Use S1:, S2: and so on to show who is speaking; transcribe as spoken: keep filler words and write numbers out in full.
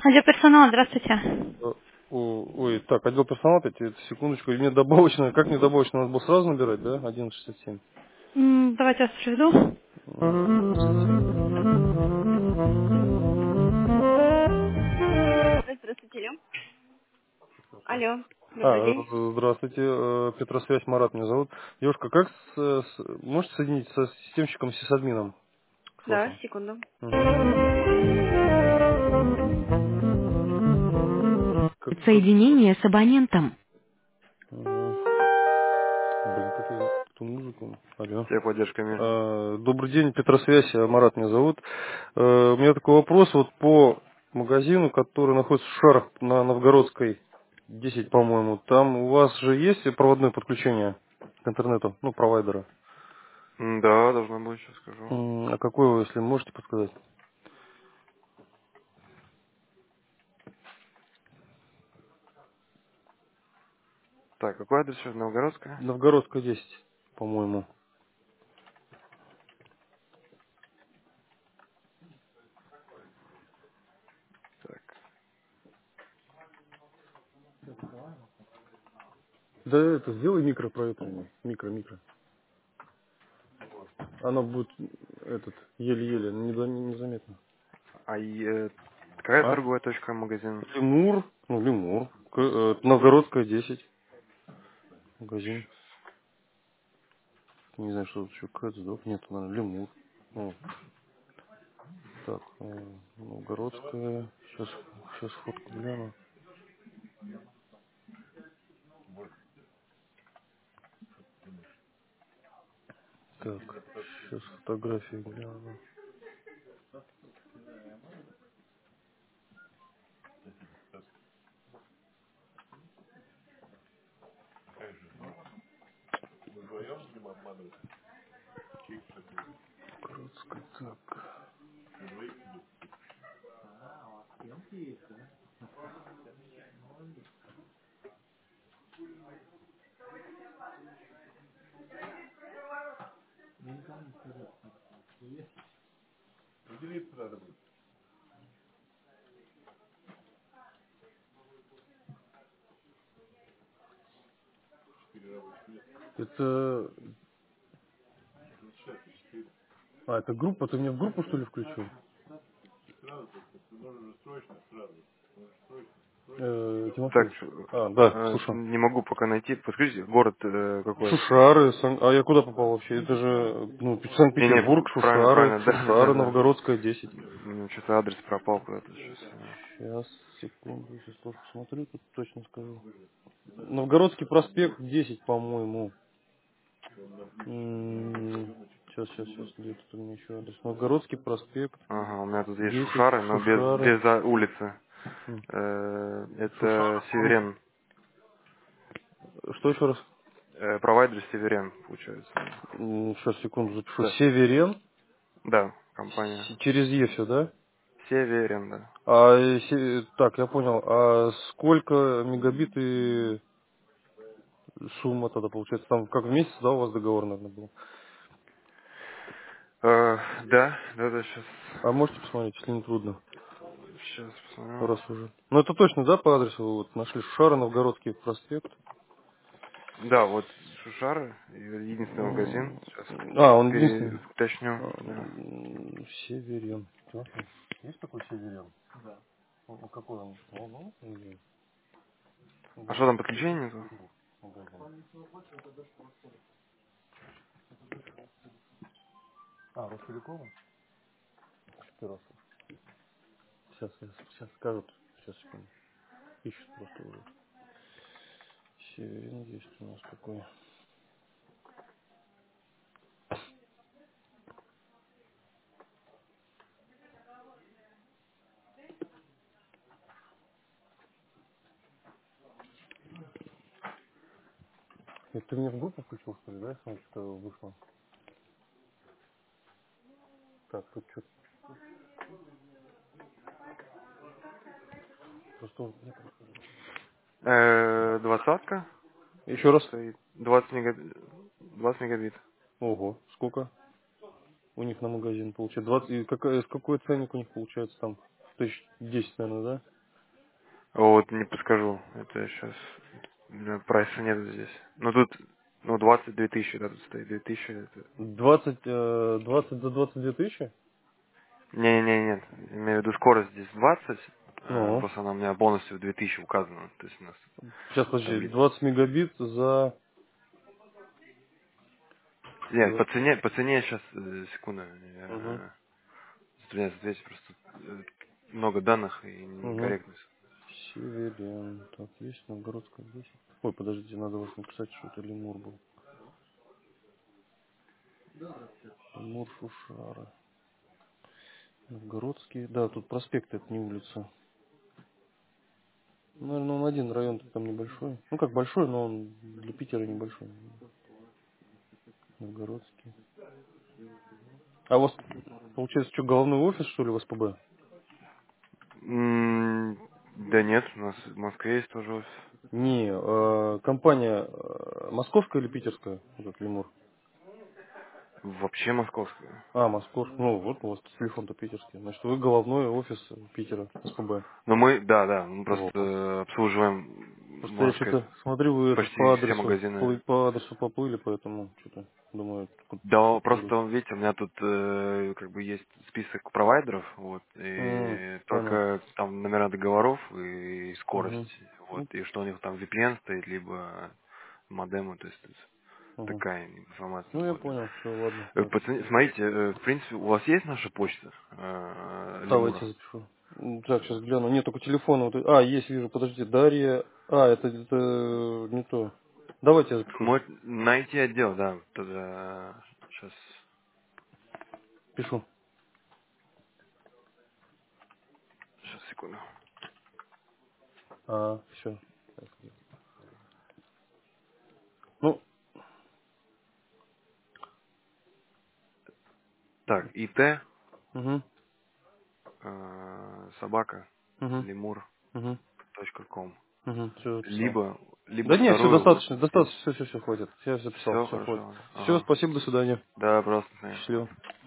S1: Отдел персонала, здравствуйте.
S2: Э, о- Ой, так, отдел персонала, опять, секундочку, и мне добавочно, как мне добавочно, надо было сразу набирать, да, одиннадцать шестьдесят семь?
S1: М, Давайте вас приведу.
S2: М, шестьдесят семь.
S1: Здравствуйте, алло. Алло,
S2: А,
S1: добрый день.
S2: э, здравствуйте, э, Петросвязь, Марат меня зовут. Девушка, как с, э, с- можете соединить со системщиком, сисадмином, с
S1: Да,
S2: вашим?
S1: секунду.
S2: Угу. Как, как?
S1: Соединение с абонентом.
S2: Ага. Блин, как я эту музыку? Алло.
S3: Техподдержка мир.
S2: Э, Добрый день, Петросвязь, э, Марат меня зовут. Э, У меня такой вопрос вот по магазину, который находится в Шарах на Новгородской десять, по-моему. Там у вас же есть проводное подключение к интернету, ну, провайдера?
S3: М, Да, должно быть, сейчас скажу.
S2: М, А какой вы, если можете подсказать?
S3: Так, какой адрес сейчас? Новгородская?
S2: Новгородская десять, по-моему.
S3: Так.
S2: Да это, сделай микропроектор. Микро-микро. Она будет, этот, еле-еле, неза- незаметно.
S3: А и, э, какая
S2: А?
S3: торговая точка магазин?
S2: Лемур, ну, Лемур. К- э, Новгородская десять. Магазин.
S3: Щас.
S2: Не знаю, что тут еще Кэтсдок. Нет, наверное, Лемур. О, так, э, Новгородская. Сейчас, сейчас фотку гляну. Так, сейчас фотографии гляну. Новгородская, так. Это... А, это группа? Ты меня в группу, что ли, включил? Э,
S3: Так,
S2: Тимофеевич.
S3: э,
S2: А, да,
S3: э,
S2: слушай.
S3: не могу пока найти. Подскажите, город э, какой?
S2: Шушары, Сан- а я куда попал вообще? Это же, ну,
S3: Не-не,
S2: Санкт-Петербург,
S3: правильно,
S2: Шушары,
S3: правильно, да, да, да,
S2: Шушары,
S3: да.
S2: Новгородская, десять.
S3: Ну, что-то адрес пропал куда-то сейчас.
S2: Сейчас, секунду, сейчас тоже посмотрю, тут точно скажу. Новгородский проспект десять, по-моему. Сейчас, сейчас, сейчас, где тут у меня еще адрес? Новгородский проспект
S3: Ага, у меня тут есть
S2: десять,
S3: Шушары, но без,
S2: Шушары.
S3: без а, улицы.
S2: М.
S3: Э,
S2: Шушары,
S3: это
S2: по-моему.
S3: Северен.
S2: Что еще раз?
S3: Э, провайдер Северен, получается.
S2: Сейчас, секунду, запишу.
S3: Да,
S2: Северен.
S3: да, компания.
S2: С- Через Е все, да?
S3: Северен, да.
S2: А, э, се- так, я понял. А сколько мегабит и сумма тогда получается? Там как в месяц, да, у вас договор, наверное, был?
S3: Э, да, да, да, сейчас,
S2: А можете посмотреть, если не трудно,
S3: сейчас посмотрю.
S2: раз уже. Ну, это точно, да, по адресу вы вот нашли? Шара, Новгородский проспект.
S3: Да, вот Шушары, единственный магазин.
S2: М,
S3: Сейчас
S2: А, он единственный.
S3: пере- уточню,
S2: А,
S3: да.
S2: м, Северен. Тимофей, есть такой Северен? Ну, ну, какой он? Ну, ну, или
S3: А что там
S2: Новгородский
S3: подключения нету?
S2: Петербург магазин. А, Ростелекома? Шпиросов. Сейчас, сейчас скажут. Сейчас, секунду. Ищут просто уже. Северин есть у нас такой. Это ты меня в группу включил, что ли, да? Я смотрю, что вышло. Так, тут что-то просто уже не прохожу.
S3: Э, двадцатка
S2: Еще раз.
S3: стоит. двадцать мегабит. двадцать мегабит.
S2: Ого, сколько у них на магазин получается? двадцать, и какая, с какой ценник у них получается там? Тысяч десять, наверное, да?
S3: Вот, не подскажу. Это сейчас... У меня прайса нет здесь. Ну, тут, ну, двадцать две тысячи, да, тут стоит две тысячи. Это...
S2: двадцать, э, двадцать за двадцать две тысячи?
S3: Не-не-не, нет. Имею в виду скорость здесь двадцать. э,
S2: Ну,
S3: Просто она у меня полностью в две тысячи указана. То есть у нас
S2: сейчас, подожди,
S3: таблица.
S2: двадцать мегабит за...
S3: Нет,
S2: за...
S3: по цене, по цене сейчас, секунду.
S2: Угу,
S3: Я стреляюсь, здесь просто э, много данных и
S2: угу.
S3: некорректность.
S2: Северян. Так, есть Новгородская десять. Ой, подождите, надо вас написать, что это Лемур был. Лемур Шушара. Новгородский. Да, тут проспект, это не улица. Наверное, он один, район там небольшой. Ну, как большой, но он для Питера небольшой. Новгородский. А у вас, получается, что, головной офис, что ли, в СПБ?
S3: М, Да нет, у нас в Москве есть тоже офис.
S2: Не, э, компания э, московская или питерская, этот Лемур?
S3: Вообще московская.
S2: А, московская. Ну, вот у вас телефон-то питерский. Значит, вы головной офис Питера, СПБ.
S3: Но мы, да, да, мы просто
S2: Вот.
S3: э, обслуживаем,
S2: Просто я
S3: можно сказать,
S2: что-то смотрю, вы этот
S3: почти
S2: по
S3: все
S2: адресу,
S3: магазины.
S2: плы- по адресу поплыли, поэтому что-то думаю, откуда
S3: Да,
S2: что-то вдруг.
S3: просто, видите, у меня тут э, как бы есть список провайдеров, вот,
S2: М,
S3: и
S2: понял.
S3: только там номера договоров и
S2: Угу.
S3: скорость, вот,
S2: Ну,
S3: и что у них там V P N стоит, либо модемы, то есть то есть
S2: угу.
S3: такая информация,
S2: Ну, я
S3: вот.
S2: понял, все, ладно,
S3: Э,
S2: я
S3: пацаны,
S2: записал.
S3: смотрите, э, в принципе, у вас есть наша почта, э,
S2: Давайте
S3: Лемура?
S2: запишу. М, Так, сейчас гляну. Нет, только телефона. Вот, а, есть, вижу, подожди, Дарья. А, это, это не то. Давайте я запишу.
S3: Мой, найти отдел, да, тогда сейчас,
S2: Пишу.
S3: сейчас, секунду.
S2: А, все. Ну,
S3: Так, ит,
S2: угу,
S3: э, собака,
S2: угу,
S3: лемур
S2: угу,
S3: точка ком.
S2: угу, все записал.
S3: Либо, либо
S2: Да нет, все
S3: вторую, вот,
S2: достаточно, достаточно, все, все, все, хватит. Я записал,
S3: все
S2: все, хватит.
S3: хорошо,
S2: Все,
S3: ага.
S2: спасибо, до свидания.
S3: Да, просто,
S2: Счастливо.